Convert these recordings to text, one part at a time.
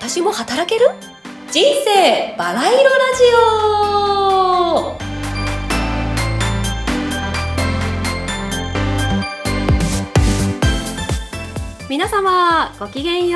私も働ける？人生バラ色ラジオ。皆様ごきげんよう。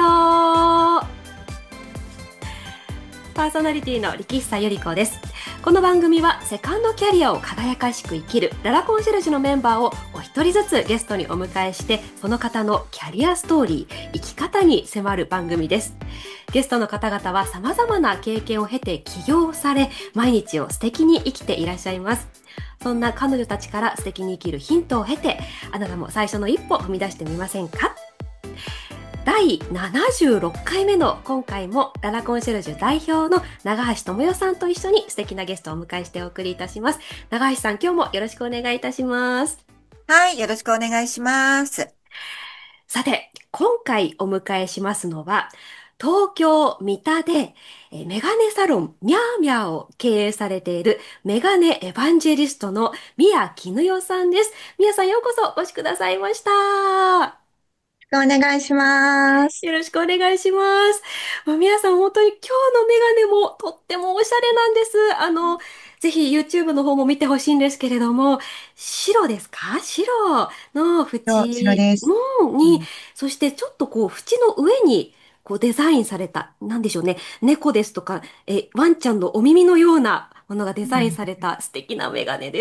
パーソナリティの力久由里子です。この番組はセカンドキャリアを輝かしく生きるララコンシェルジュのメンバーをお一人ずつゲストにお迎えして、その方のキャリアストーリー、生き方に迫る番組です。ゲストの方々は様々な経験を経て起業され、毎日を素敵に生きていらっしゃいます。そんな彼女たちから素敵に生きるヒントを経て、あなたも最初の一歩踏み出してみませんか？第76回目の今回もララコンシェルジュ代表の長橋智代さんと一緒に素敵なゲストをお迎えしてお送りいたします。長橋さん、今日もよろしくお願いいたします。 はい、よろしくお願いします。 さて、今回お迎えしますのは、東京三田でメガネサロンミャーミャーを経営されているメガネエヴァンジェリストの宮絹代さんです。宮さん、ようこそお越しくださいました。 お願いします。 よろしくお願いします。皆さん、本当に今日のメガネもとってもおしゃれなんです。ぜひ YouTube の方も見てほしいんですけれども、白ですか？白の白縁、 です。 に、 うんそしてちょっとこう、縁の上にこうデザインされた、なんでしょうね、猫ですとか、ワンちゃんのお耳のようなものがデザインされた素敵なメガネです。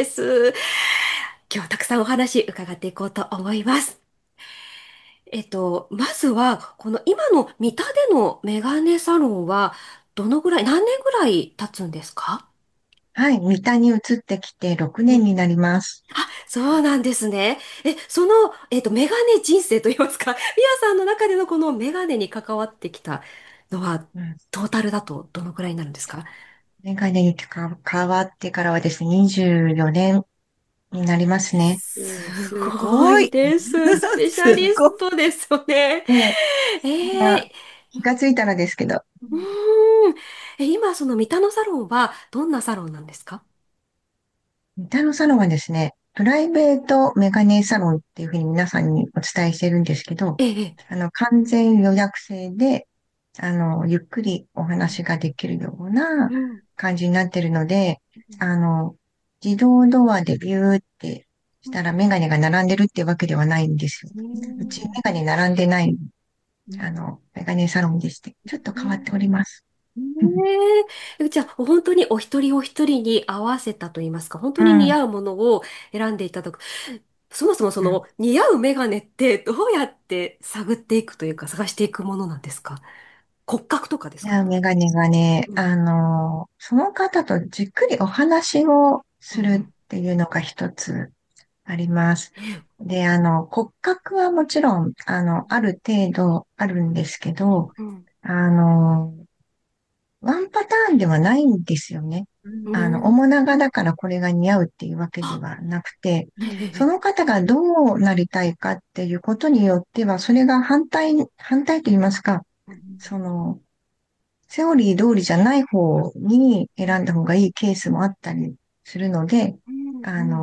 今日はたくさんお話伺っていこうと思います。まずは、この今の三田でのメガネサロンは、どのぐらい、何年ぐらい経つんですか？ はい、三田に移ってきて6 うん。 年になります。 あ、そうなんですね。その、メガネ人生といいますか、ミヤさんの中でのこのメガネに関わってきたのは、 うん、 トータルだとどのぐらいになるんですか？ メガネに変わってからはですね、24年になりますね。 すすごごい。 いです。スペシャリスすごトですよね。 い。ねまあ、 えー、 気がついたらですけど。 うーん。今、その三田のサロンは、どんなサロンなんですか？ 三田のサロンはですね、プライベートメガネサロンっていうふうに皆さんにお伝えしてるんですけど、 ええ。 完全予約制で、ゆっくりお話ができるようなうん。 感じになってるので、あの、自動ドアでビューってしたらメガネが並んでるってわけではないんですよ。 ううちメん。 ガネ並んでない、 うん。 メガネサロンでして、ちょっと変わっております。 じゃあ、本当にお一人お一人に合わせたと言いますか、本当うん、 に似合うものを選んでいただく。そもそもそうん。 の似合うメガネってどうやって探っていくというか探していくものなんですか？骨格とかですか？ いや、メガネがね、 うん。 その方とじっくりお話をするっうん。 ていうのが一つあります。で、骨格はもちろん、ある程度あるんですけど、 うん。 あの、ワンパターンではないんですよね。 うん。 面長だからこれが似合うっていうわけであ、 はなくて、そええ。 の方がどうなりたいかっていうことによっては、それが反対と言いますか、 うん。 その、セオリー通りじゃない方に選んだ方がいいケースもあったりするので、 うん。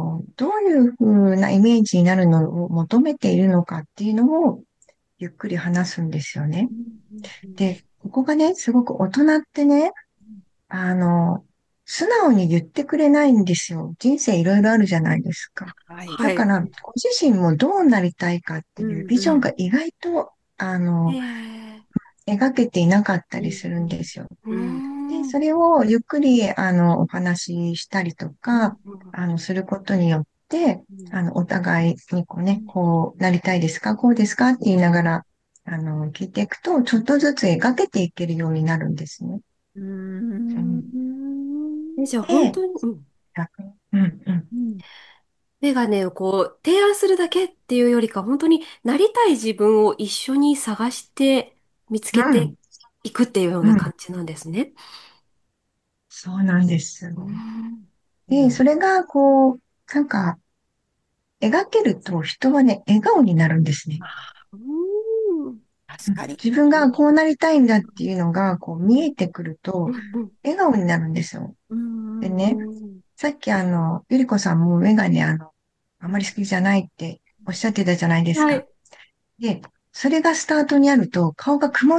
どういうふうなイメージになるのを求めているのかっていうのをゆっくり話すんですよね。 うん。うん。 で、ここがね、すごく大人ってね、あの、素直に言ってくれないんですよ。人生いろいろあるじゃないですか。 はい。はい。 だから、ご自身もどうなりたいかってういうビジョンん。 が意外と、 ええ。 描けていなかったうりするんん。 ですよ。 うで、 ん。 それをゆっくり、お話ししたりとうん。 か、することによって、 うん。 お互いにこうね、 うん。 こうなりたいですかこうですかって言いながら、聞いていくと、ちょっとずつ描けていけるようになるんですね。 ううん、 ん。じゃあ本で、 当に、うん。 うん、うん、 うん。メガネをこう提案するだけっていうよりか、本当になりたい自分を一緒に探して見つけてうん、 いくっていうよううん、 な感じなんですね。 そうなんです。 うん。うで、そん。 れが、こう、なんか、描けると人はね、笑顔になるんですね。 うん。 うん確かに。 自分うん。 がこうなりたいんだっていうのが、こう見えてくると、 うん。 笑顔になるんですよ。 うん。 でね、 うん。 さっきゆりこさんもメガネあまり好きじゃないっておっしゃってたじゃないですか。 はい。 で、それがスタートにあると顔が曇っ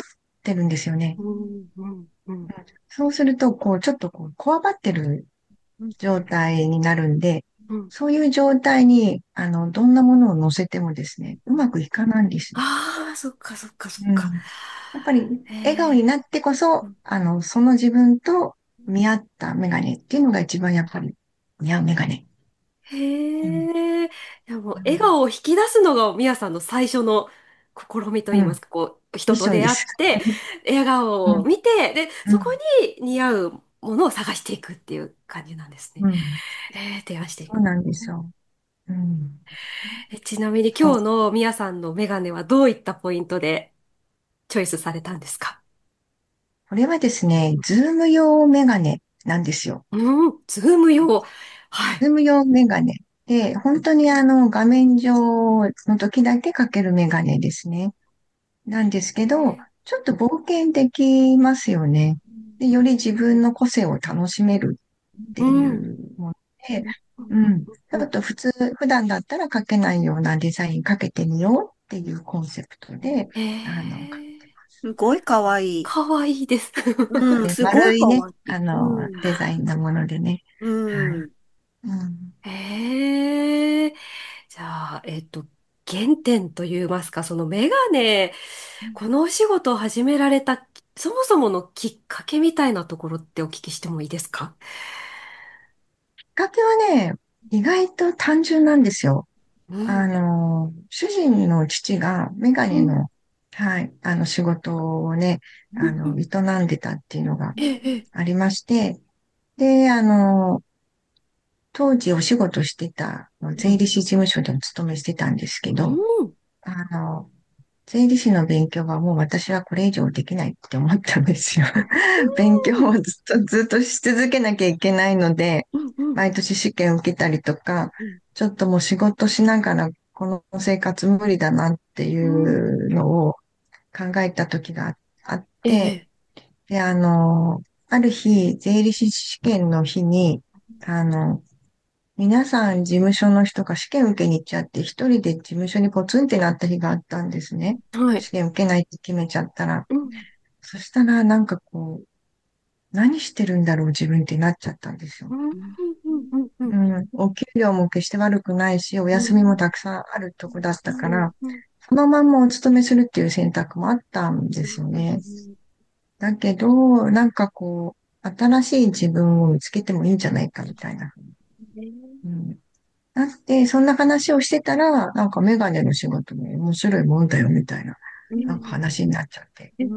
ってるんですよね。 うんうんうんそうすると、こう、ちょっとこう、こわばってる状態になるんで、 うん。 そういう状態に、どんなものを乗せてもですね、うまくいかないんですよ。 ああ、そっかそっかそっか。 うん。やっぱり、 へ笑顔にえ。 なってこそ、 うんその自分と見合ったメガネっていうのが一番やっぱり似合うメガネ。うん。 へえ。でも、笑うん。 顔を引き出すのが、みやさんの最初の試みというん。 いますか、こう、人と出会っそうです。 て、笑顔うん。 を見て、で、そこうん。 に似合うものを探していくっていう感じなんですね。 うん。 提案していく。 そうなんですよ。うん。 ちなみにそう。 今日のみやさんのメガネはどういったポイントでチョイスされたんですか？ これはですね、ズーム用メガネなんですよ。 うん、ズーム用。はい。 ズーム用メガネ。で、本当に画面上の時だけかけるメガネですね。なんですけど、ちょっと冒険できますよね。で、より自分の個性を楽しめるってういん。 うもので、 うんうん。ちうん。 ょっと普段だったらかけないようなデザインかけてみようっていうコンセプトで、 へかけてえ、 ます。 すごいかわいい。 かわいいです。 うん、 で、 すごい丸いね、 かわいい。うん、 デザインのものでね。 うはい。 ん。 うん。 へえ。じゃあ、原点といいますか、そのメガネ、このお仕事を始められた、そもそものきっかけみたいなところってお聞きしてもいいですか？ きっかけはね、意外と単純なんですよ。 うん。 主人の父がメガうん。 ネの、はい、仕事をね、 うんうん。 営んでたっていうのがええ。 ありまして、で、当時お仕事してた税理士事務所でお勤めしてたんですけうど、 ん。 あの、税理士の勉強はもう私はこれ以上できないって思ったんですよ。勉強をずっとし続けなきゃいけないので、 うんうん。 毎年試験受けたりとか、 うんちょっともう仕事しながらこの生活無理だなっていうん。 うのを考えた時があって、 ええ。 で、ある日、税理士試験の日に、あの、皆さん事務所の人が試験受けに行っちゃって、一人で事務所にポツンってなった日があったんですね。 はい。 試験受けないって決めちゃったら。 うん。 そしたら、なんかこう、何してるんだろう自分ってなっちゃったんですよ。 うんうんうんうん。 うん。お給料も決して悪くないし、おう休みもんたくさんあるとこだったかうんら、 うんそのまんまお勤めするっていう選択もあったんうですよね。 ん。 だけど、なんかこう、新しい自分を見つけてもいいんじゃないかみたいな。うん。なって、そんな話をしてたら、なんかメガネの仕事も面白いもんだよみたいな、なんか話になっちゃって。 うん。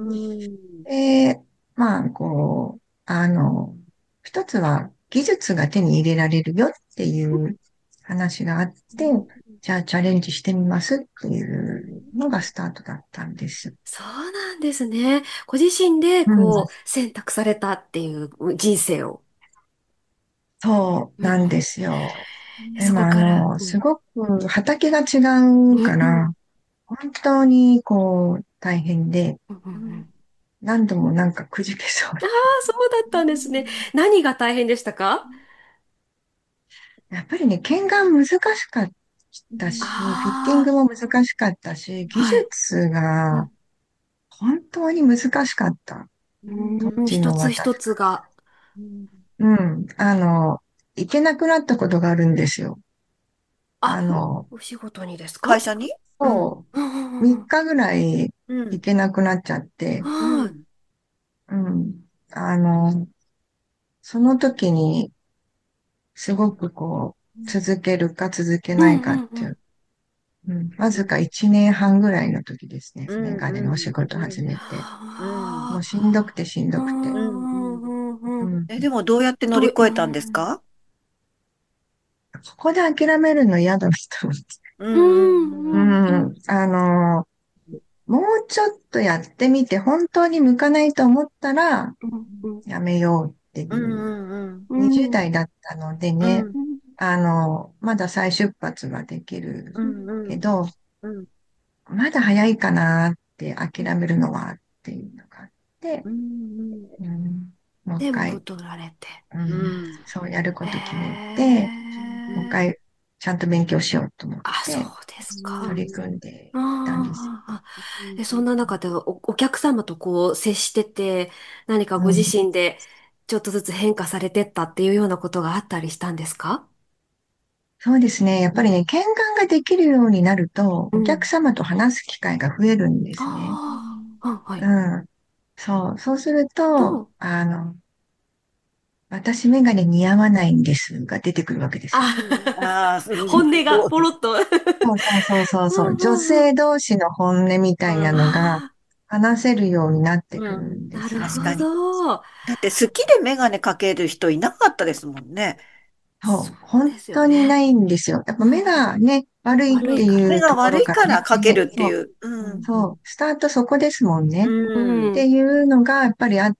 で、まあ、こう、一つは技術が手に入れられるよっていう話があって、じゃあチャレンジしてみますっていうのがスタートだったんです。 そうなんですね。ご自身でうん。 こう選択されたっていう人生を。 そううんなんですよ。でそもこから。 すごく畑が違ううんうんから、本当にこう大変で、 うんうんうん。 何度もなんかくじけそう。 ああ、そうだったんですね。何が大変でしたか？ やっぱりね、検眼難しかったし、フィッティンあグも難しかったし、 あ、 技はい。 術がうん本当に難しかった。当うん、 時の私。 一つ一つが。 うん。行けなくなったことがあるんですよ。 あ、 あの、 お仕事にですか？ 会社に。うん。 そうんうう、3 んうん日ぐらいうん。 行けなくなっちゃって、 うはい。 ん。 うん。その時にすごくこう、続けるか続けないうんかっていう、 うんうん。 うん、わずか1年半ぐらいの時ですね。 うん。 メガネのお仕うん。 事始めて。 うん。 もうあしんどくてしんあ、うどくて。 うんんうんうん。 うん。 でもどうやって乗りどう、う越えたんですん。 か？ ここで諦めるの嫌だなと思って。 ううん。うん。 うんうんうん。 ん。もうちょっとやってみて、本当に向かないと思ったら、 うんうんやめようってうん。 いう。 うん。 20 うん。 代だったのでね、 うん。 まだ再出発はできるうん。うん。 けど、 うん。 まだ早いかなって諦めるのはっていうのがあって、 うん。 うん、もう一で、 回、 戻られて。 うん、 うん。 そうやるこへと決めて、もう一え。 回ちゃんと勉強しようと思っあ、そうてですか。 取り組んであいたんですよ。 あ、そんな中でお客様とこう接してて、何かご自うん、 身でちょっとずつ変化されてったっていうようなことがあったりしたんですか？ そうですね。やっぱりね、見学ができるようになると、お客うん。 様と話す機会が増えるんですね。 ああ、はい。 うん。そう。そうすると、 と、 私メガネ似合わないんですが出てくるわけですよ。 あ、 ああ、う本ん、 音がそうです。 ポロッと。 そうそうそうそううそう。女んうんうん。 性同士の本音みたいなうん、 のがあ話せるようになってくうん、 るんであ、なすよね。 るほ確かに。 ど。 だって好きでメガネかける人いなかったですもんね。 そう。 そうで本すよね。 当にないんですよ。やっぱ目うん。 がね、悪いっうん、 て悪いから。 目がいうとこ悪いかろからね。 らかけるってそう、 いう。うん、 そう。スタートそこですもんうね。 ん、 ってうん。 いうのがやっぱりあって、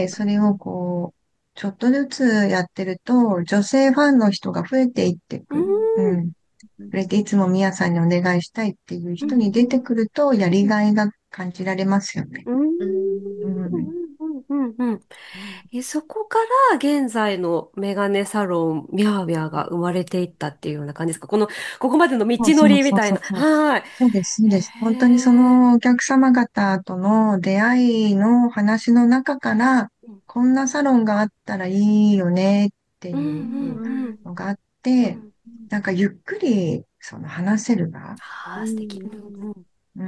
それをこう、ちょっとずつやってると、女性ファンの人が増えていってうくる。うん。 ん。それでいつもミヤさんにお願いしたいっていうう人に出てん。 くると、やりがいが感じられますよね。 うん。 うん、 うん。 うん。そこから現在のメガネサロン、ミャーミャーが生まれていったっていうような感じですか？ここまでの道のそうそうりみたいな。 そうそうそう。 はい。 そうです、そうです。本当にそへえ。 のお客様方との出会いの話の中から、 うんこんなサロンがあったらいいよねってうんいううんのがあって、 うん。 なんかゆっくりその話せる場、 ああ、素敵。うんうんうん、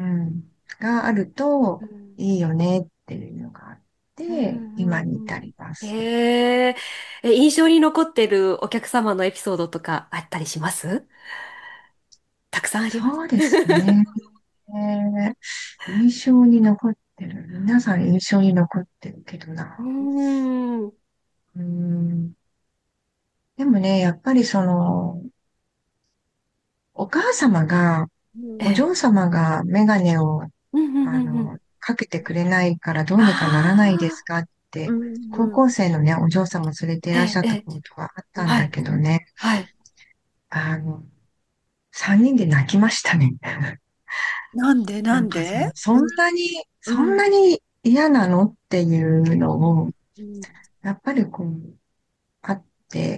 があるとうんいいよねっていうのがあっうて、今に至んうん。 ります。 へえ。印象に残ってるお客様のエピソードとかあったりします？たくさんあります。 そうですね。印象に残ってる。皆さん印象に残ってるけどうな。 ん。 うん。でもね、やっぱりその、お母様が、お嬢ええ。 様がメガネを、 うん。 かけてくれないからどうにかならないですあかっうて、高ん、 校生のね、お嬢様連れていあ、ええ、 らっしゃったええ、 ことがあったんだはい、 けどね、 はい。 あの、三人で泣きましたね。 なんで、ななんんで？ かうん、 そんなに嫌なのっていうのを、 うん、 やっぱりこう、あって、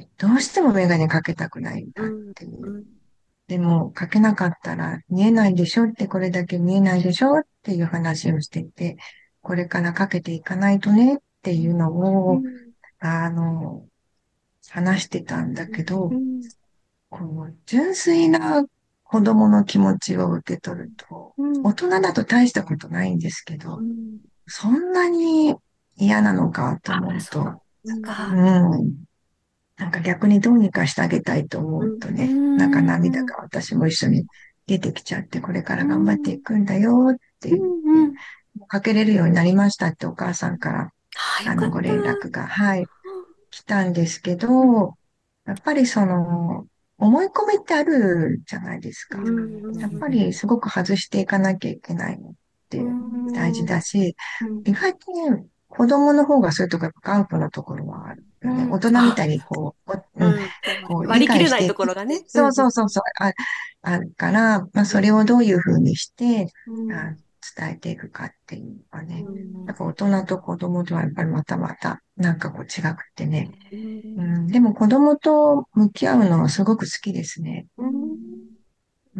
どうしてもメガネかけたくないんだっうん、 ていう。 うん、 でも、かけなかったら見えないでしょって、これだけ見えないでしょっていう話をしてて、これからかけていかないとねっていうのを、 うん、 あの、話してたんだけど、 うん、 こう、純粋な子供の気持ちを受け取ると、 うん。 大人だと大したことないんですけど、 うん、 そんなに嫌なのかとあ、 思うと、 そうですうか。 ん、なんか逆にどうにかしてあげたいと思うん、 うとうね、なんか涙ん、 が私も一緒に出てきちゃって、これかうら頑張っていん、 くんだよってう言って、 ん。 かけれるようになりましたってお母さんからあ、よかっごた。 連絡が、はい、来たんですけうん、 ど、やっぱりその、思い込みってあるじゃないですうか。やっぱん、 りすごく外していかなきゃいけないのっうて大事ん、 だし、 うん、 意外とね、子供の方がそういうとこやっぱ頑固なところはあるよね。大うん。あ、 人みたいにこう、 うん、そうこう理割り切れない解していくって、 ところがね。うん、 そうそうそうそう、あるから、まあそれをどういうふうにして、 うん、 あ、伝えていくかっていうのはうね、やっん。 ぱ大人と子供とはやっぱりまたまた、なんかこう違くってね。 うん、 うん、でも子供と向き合うのはすごく好きですね。 うん、 うん。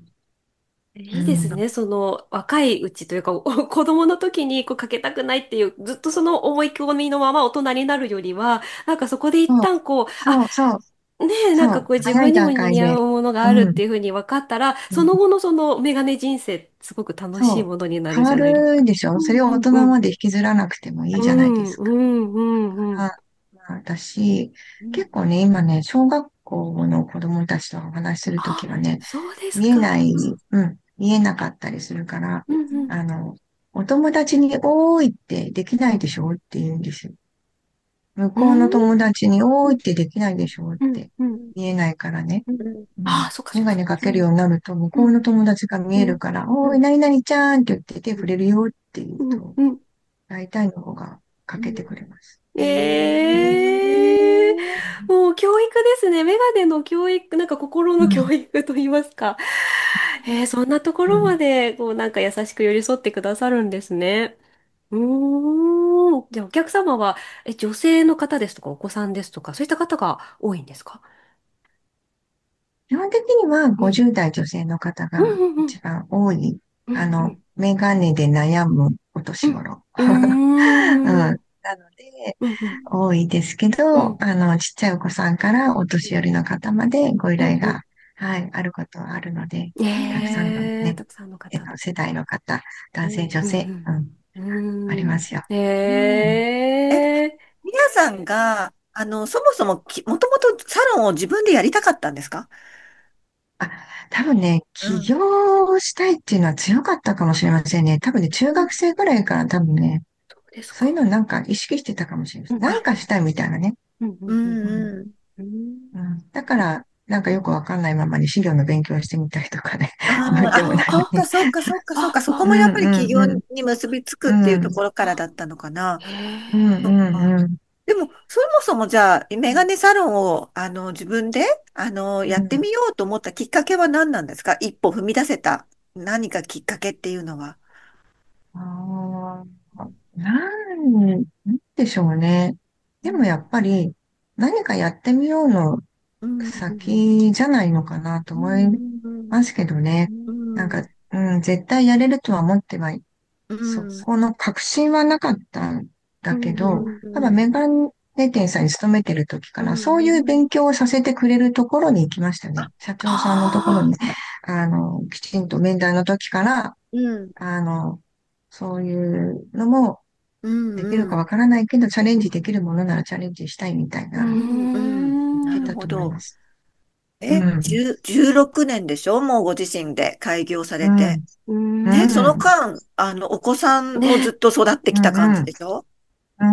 ういいですん。 ね。その若いうちというか、子供の時にこうかけたくないっていう、ずっとその思い込みのまま大人になるよりは、なんかそこで一そう、 旦こう、あ、 そう、そう、 ねえ、なんそう、 かこう自早い分にも段階で。 似合うものがあるっうん。 ていうふうに分かったら、 うん、 その後のそのメガネ人生、すごく楽しいそう。 ものになる変わじゃないですか。 るでしょ？それを大うんうん。 人まで引きずらなくてもいいじゃないですか。 うん。 あ、まあ、私、 うん、 結構ね、今ね、小学校の子供たちとお話しするときあ、 はね、 そうです見えない、 か。 見えなかったりするから、 うんうん。 あの、お友達に多いってできないでしょって言うんですよ。向こうのうん友達に多いってできないでしょっうんてうん。 見えないからね。 うん、 うん。 あ、そっかそっか。 メガネかけるようになると、向こうのうん友達が見うんえるから、おい、 うん何々ちゃんって言って手触れるよって言うと、 うん。 大体の子がかけてうん、 くれます。 ええ、もう教育ですね。メガネの教育、なんか心の教うん。 育と言いますか。そんなところまうん。 で、こうなんか優しく寄り添ってくださるんですね。うーん。じゃあお客様は、女性の方ですとかお子さんですとか、そういった方が多いんですか？ 基本的にはうん。 50代女性の方うんがうんうん。 一番多い、 うんうん。 メガネで悩むおうん。 年頃。 うーうん。なん。 ので、 うんうん。 多いですけど、 うん。 ちっちゃいお子さんからお年寄りの方までご依うんうん。 頼が、はい、あることはあるので、たくさんのね、 たくさんの方。 世代の方、男性、 うん女性、 うんうん、 うん。 ありますよ。 うん。え、 えー。 みやさんが、そもそももともとサロンを自分でやりたかったんですか？ あ、多分ね、起うん。 業したいっていうのは強かったかもしれませんね。多分ね、中うん。 学生ぐらいから多分ね、 そうですそういうか。 のなんか意識してたかもしれないです。 うんなんかしたいみたいなね。 うんううんうんうん。 んうん。 うん。 うん。だから、なんかよくわかんないままに資料の勉強をしてみたりとかね。 あやめてもあ、あ、そっかないのに。 そっかそっかそっか。そこもやっぱあ、 り起業うんに結びつくっていううん。うん。 ところからだったのかな。 へうんえ。 そっか。 うんうん。 でも、そもそもじゃあ、メガネサロンを、自分で、やってうん。 みようと思ったきっかけは何なんですか？一歩踏み出せた何かきっかけっていうのは。 ああ、なんでしょうね。 うん、 でもやっぱり何かやってみようのうん、うん、 先じゃないのかなとう思いん、 ますけどね。 うん、 なんか、うん、絶対やれるとは思ってはいうそん、 この確信はなかったんだけど、 うん、 ただメガネ店さんに勤めてる時かうら、そういうん。 勉強をさせてくれるところに行きましたね。社長さんのところああ、 に、きちんと面談の時から、 うん、 あの、そういうのもうん、 できるかわうん、 からないけど、チャレンジできるものならチャレンジしたいみたいうーな、 うん、うん。なる言ってたと思いほど。 ます。うん、 16年でしょ？もうご自身で開業されて。 うん、 うーね、そのん。 間、お子さんもずっね。 と育ってうん、 きた感うん、 じでしょ？ うん、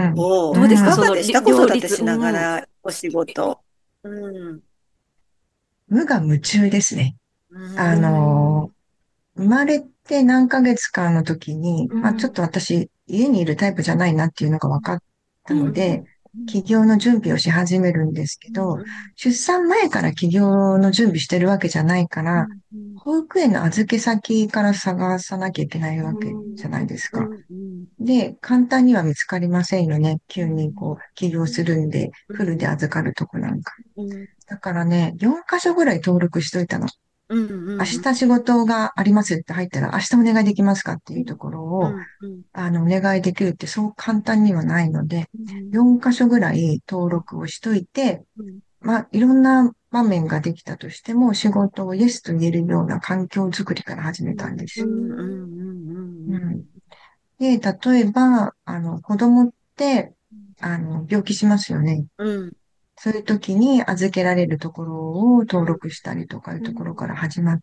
うん、 おお、 どうですかうん。 そのいかがでした子両立。 育てしながうん。 らお仕事。うん。 無我夢中ですね。 うあのん。 生まれて何ヶ月かの時に、 うん。 ちょっと私、家にいるタイプじゃないなっていうのが分かったので、 うんうん起業の準備をし始めるんですけど、 うん。 出産前から起業の準備してるわけじゃないから、 うん。うん。 保育園の預け先から探さなきゃいけないうわけじゃないですか。 うん。うん。 で、簡単には見つかりませんよね。 う急にこん。 う、起業するんで、フルでうん。 預かるとこなんか。 うん。 だからね、4箇所ぐらい登録しといたの。 うん。うん。 明日仕事がありますって入ったら、明日お願いできますかっていうところを、 うん。うん。 お願いできるってそう簡単にはないので、 うん。 4箇所ぐらい登録をしといて、 うん。 まあ、いろんな場面ができたとしても、仕事をイエスと言えるような環境づくりから始めたんでうす。うんん。で、例えば、子供って、病気しますよね。 うん。 そういう時に預けられるところを登録したりとかいうところから始まって、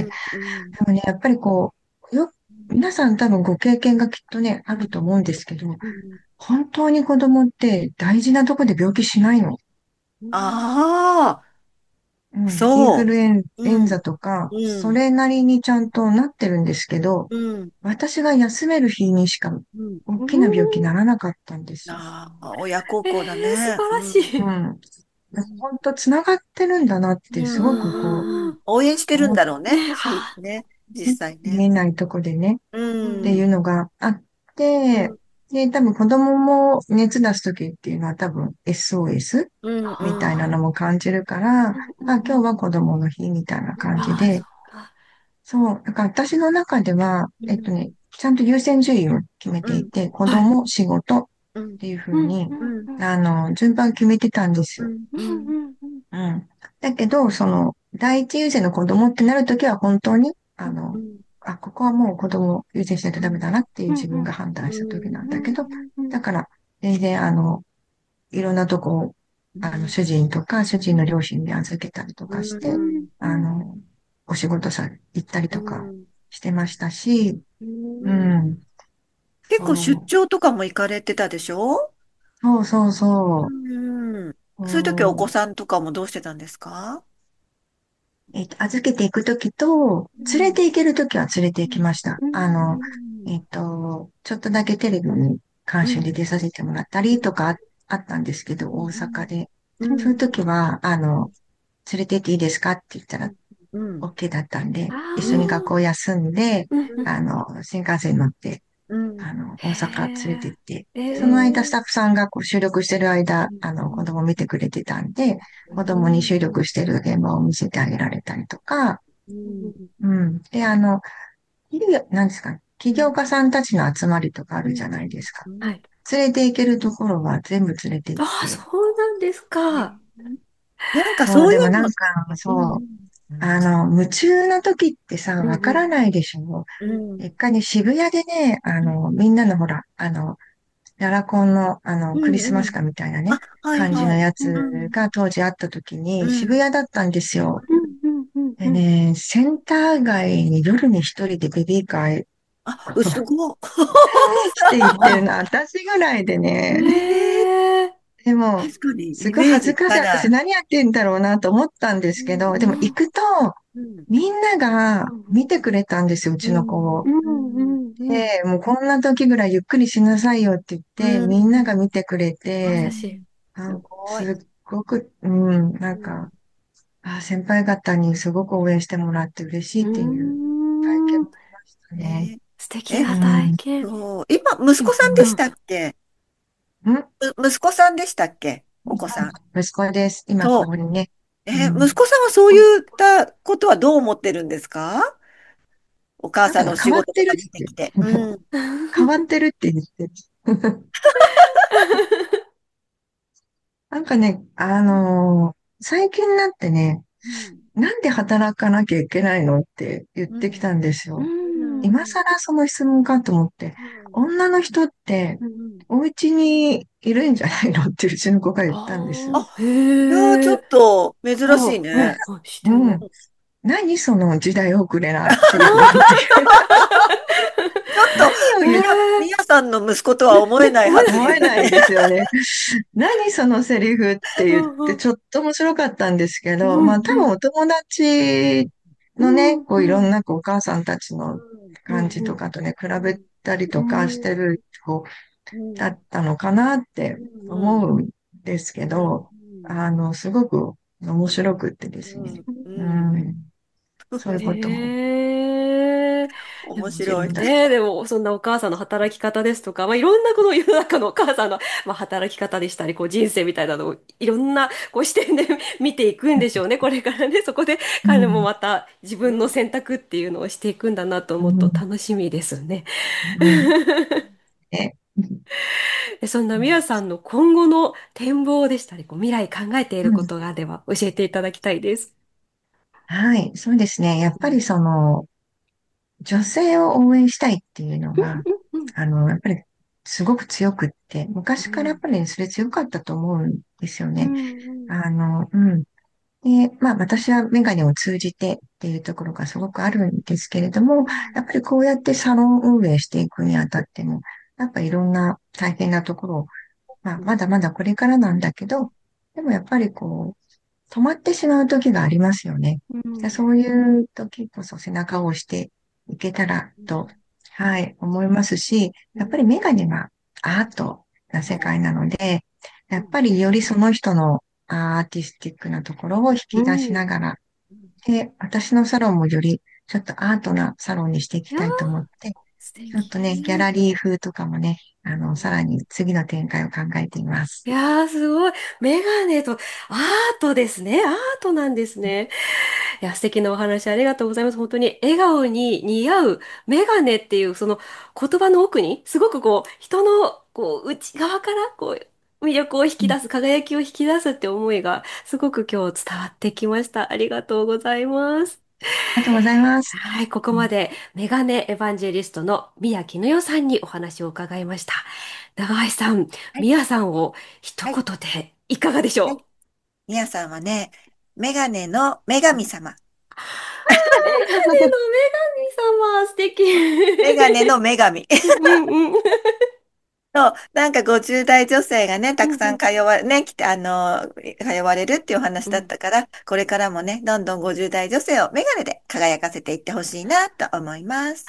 うん。うん。 でもね、やっぱりこう、皆さん多分ご経験がきっとね、あると思うんですけど、 うん。 本当に子供って大事なとこで病気しないの。 ああ、 うん。インフそルエンう。 エンザうん。 とか、 うん。 それなりにちゃんとなってるんですけど、 うん。 私が休める日にしかうん。 大うきな病気にん。 ならなかったんですよ。 ああ、親孝行だね。 素晴らうん。 しい。 うん。 うん。 本当つながってるんだなっうてすごくこん。うん。 あ応援してう、思っるんだろうね。 ね、 そうね。実際ね。 見えないとこでね、 うっていうん。 のがあって、 うん。 で、多分子供も熱出すときっていうのは多分 SOS うん。 みたいなうん。 のも感じるから、今日は子供の日みたいな感じああ、そで、 うか。 そう、だから私の中では、 うん。 ちゃんと優先順位を決めうん。 ていて、子はい。 供、仕事っうん。 ていうふうんううに、 んうん。 順番決めてたんですよ。 うん。 うんうん。 うんうん。 うん。だけど、第一優先の子供ってなるときは本当に、 うん。 ここはもう子供を優先しないとダメだなっていううんうん自分が判断したときなんうんだけど、 うん。 だから、全然いろんなとこ、 うん。 主人とか主人の両親に預けたりとうかして、 ん。 あの、お仕事行ったりうとかん。 してましたし、ううん。 ん、 結構出そう、 張とかも行かれてたでしょ？ そうそうそうん。 う、 そういう時はお子うんさんとかもどうしてたんですか？ 預けていくときと、連れうん。 て行けるときは連れて行きました。 うん。 ちょっとだけテレビに監うん。 修で出させてもらったうん。 りとかあったんですけど、大阪で。そういううん。 ときは、連れて行っていいですかって言ったら、 うん。うん。 OK だったんで、 あ一緒に学校あ。 休んで、 うんうん。 うん。 新幹線乗って、 うん。 大阪連れてへ行って、 え。 その間スタッフさんがこう収録してる間、 うん子供見てくれてたんで、子供に収うん録してる現場を見せてあげられたりとか、 うん。 うん。で、なんですか、起業家さんたちの集まりとかあるじゃないですか。 うん。 はい。 連れて行けるところは全部連れて行っああ、 て、 そうなんですか。 なんかそう、でもそういうの、 なんか、 うん。 そう、夢中な時ってさ、わからうんうん。 ないでしょ。 うん。 一回ね、渋谷でね、みんなのほら、ララコンの、 うクリスマんうん。 スカみたいなね、 あ、はいはい。 感じのやうんつが当時あった時に、渋うん。 谷だったんですよ。 うんうんうん。 でね、センター街に夜に一人でベビーカーあ、すごい。 来て行ってるの、私ぐらいでね、 へえ。 でも、 確かに、 すごいイメージ恥ずかしい。 つかない。 私何やってんだろうなと思ったんですけど、でも行うんくと、 うん。 みんながうん見てくれたんですよ、ううちの子ん。 を。 うんううん。 んうん。 で、もうこんな時ぐらいゆっくりしなさいよって言って、 うん。 みんなが見てくれて、 優しい。 すあ、 ごい。 すっごく、うん、なうん。 んか、先輩方にすごく応援してもらって嬉しいうっていう体験ーん。 もありましたね。 ね。 素敵え、 なうん。 体験。 そう。今、息子さんでしうん。 たっけ？ ん息子さんでしたっけ？お子さん。 息子です。今こそこにね。 う。 うん。 息子さんはそういったことはどう思ってるんですか？お母なんかさんのお仕変わっ事とか見ててるって。 きて。うん。 変わってるって言ってる。なんかね、最近になってね、 うん。 なんで働かなきゃいけないのって言っうん。 てきたんですうよ。 ん。 今更その質問かと思って、 うん。 女の人ってうん。 お家にいるんじゃないのってうちの子が言ったんですよ。 あ、 ああ、 いやー、ちょへえ。 っと珍しいあ、うん、 ね。 うん、視点うん。 が。 何その時代遅れなセリフはっていう。 ちょっと、 何を言っみやさんの息子とは思えない思え発言だね。 思えないですよね。何そのセリフって言っうんうん、 てちょっと面白かったんですけど、まあうん、うん、 多分お友達のね、 うん、 こういろんうん、 なこうお母さんたちのうん、 感じうん、 とかとね、比べうん。 たりとかしてる子うん。 だったのかなってうん。 思うんですけうん。 ど、すごく面白くってですね。 うん。ううん。 ん、そういうこともへえ。でも、 面白い。 自分だ。 でも、そんなお母さんの働き方ですとか、いろんなこの世の中のお母さんの、働き方でしたり、人生みたいなのを、いろんな、視点で見ていくんでしょうね、これからね。そこで、彼もうん、 また自分のうん。 選択っていうのをしていくんだなと思うとうん、 楽しみですね。 うん、ね。 そんなみやさんの今後の展望でしたり、未来考えているこうん、 とがあれば教えていただきたいです。 はい、そうですね。やっぱり女性を応援したいっていうのが、 うんやっぱりすごく強くって、昔からやっうん。 ぱりそれ強かったと思うんですようね。 んうん。で、まあ私はメガネを通じてっていうところがすごくあるんですけれども、やっぱりこうやってサロン運営していくにあたっても、やっぱいろんな大変なところを、まあまだまだこれからなんだけど、でもやっぱりこう、止まってしまう時がありますよね。でうんそういう時こそ背中を押していけたらと、はい、思いますし、やっぱりメガネはアートな世界なので、やっぱりよりその人のアーティスティックなところを引き出しうん。 ながら、で、私のサロンもよりちょっとアートなサロンにしていきいやー、 たいと思って、 素敵。 ちょっとね、ギャラリー風とかもね、さらに次の展開を考えています。 いやー、すごい。メガネとアートですね。アートなんですね。いや、素敵なお話ありがとうございます。本当に笑顔に似合うメガネっていうその言葉の奥に、すごく人の内側から魅力を引うん、 き出す、輝きを引き出すって思いがすごく今日伝わってきました。ありがとうございます。 ありがとうございます。 はい、ここまでメガネエヴァンジェリストの宮城野代さんにお話を伺いました。長橋さん、 はい。 宮さんを一はい。 言でいかがでしはい。 ょみやさんはね、メガネの女神様。 う？メガネの女神様、素敵。 メガネの女神。 うんうん。 そう、なんか50代女性がね、たくさんうんうん来て、通われるっていうお話だっうん。 たから、これからもね、どんどん50代女性をメガネで輝かせていってほしいなと思います。 あー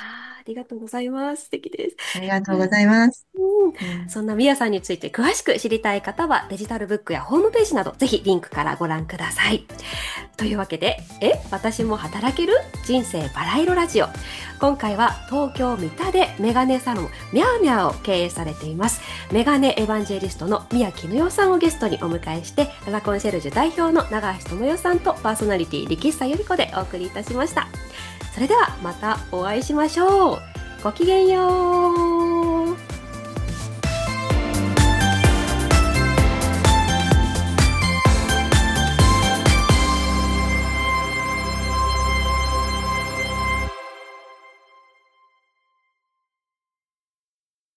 ありがとうございます。素敵です。 ありがとうございます。 そんなみやさんについて詳しく知りたい方はデジタルブックやホームページなどぜひリンクからご覧ください。というわけで、私も働ける人生バラ色ラジオ。今回は東京三田でメガネサロンミャーミャーを経営されていますメガネエヴァンジェリストの宮絹代さんをゲストにお迎えして、ララコンシェルジュ代表の長橋智代さんとパーソナリティ力久由里子でお送りいたしました。それではまたお会いしましょう。ごきげんよう。